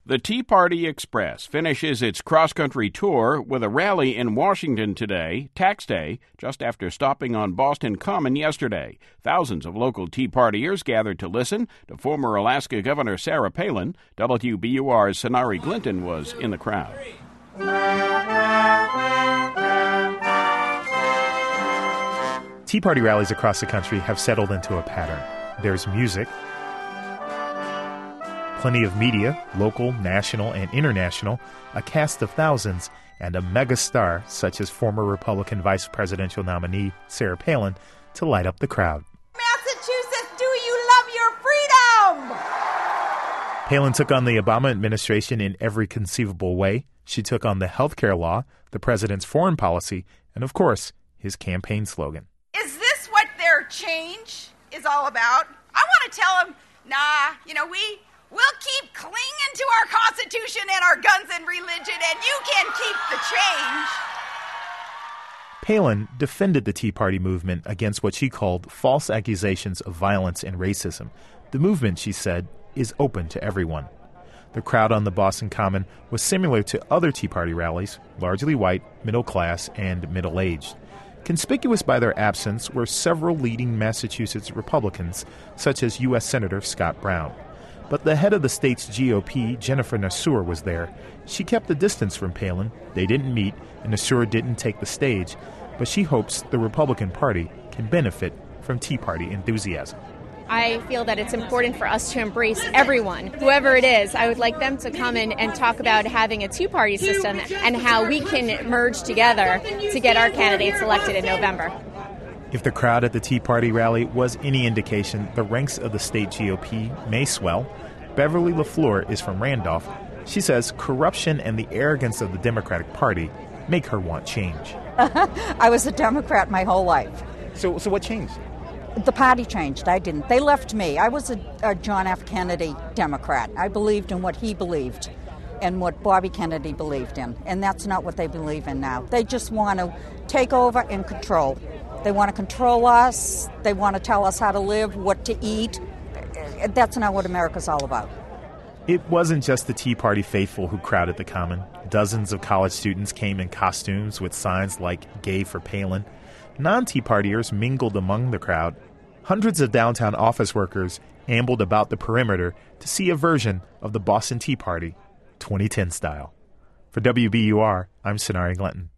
The Tea Party Express finishes its cross-country tour with a rally in Washington today, Tax Day, just after stopping on Boston Common yesterday. Thousands of local Tea Partiers gathered to listen to former Alaska Governor Sarah Palin. WBUR's Sonari Glinton was in the crowd. Tea Party rallies across the country have settled into a pattern. There's music, plenty of media, local, national, and international, a cast of thousands, and a megastar such as former Republican vice presidential nominee Sarah Palin to light up the crowd. Massachusetts, do you love your freedom? Palin took on the Obama administration in every conceivable way. She took on the health care law, the president's foreign policy, and of course, his campaign slogan. Is this what their change is all about? I want to tell them, we'll keep clinging to our Constitution and our guns and religion, and you can keep the change. Palin defended the Tea Party movement against what she called false accusations of violence and racism. The movement, she said, is open to everyone. The crowd on the Boston Common was similar to other Tea Party rallies, largely white, middle class, and middle-aged. Conspicuous by their absence were several leading Massachusetts Republicans, such as U.S. Senator Scott Brown. But the head of the state's GOP, Jennifer Nassour, was there. She kept the distance from Palin. They didn't meet, and Nassour didn't take the stage. But she hopes the Republican Party can benefit from Tea Party enthusiasm. I feel that it's important for us to embrace everyone, whoever it is. I would like them to come in and talk about having a two-party system and how we can merge together to get our candidates elected in November. If the crowd at the Tea Party rally was any indication, the ranks of the state GOP may swell. Beverly LaFleur is from Randolph. She says corruption and the arrogance of the Democratic Party make her want change. I was a Democrat my whole life. So what changed? The party changed. I didn't. They left me. I was a John F. Kennedy Democrat. I believed in what he believed and what Bobby Kennedy believed in. And that's not what they believe in now. They just want to take over and control. They want to control us. They want to tell us how to live, what to eat. That's not what America's all about. It wasn't just the Tea Party faithful who crowded the Common. Dozens of college students came in costumes with signs like Gay for Palin. Non-Tea Partiers mingled among the crowd. Hundreds of downtown office workers ambled about the perimeter to see a version of the Boston Tea Party, 2010 style. For WBUR, I'm Sonari Glinton.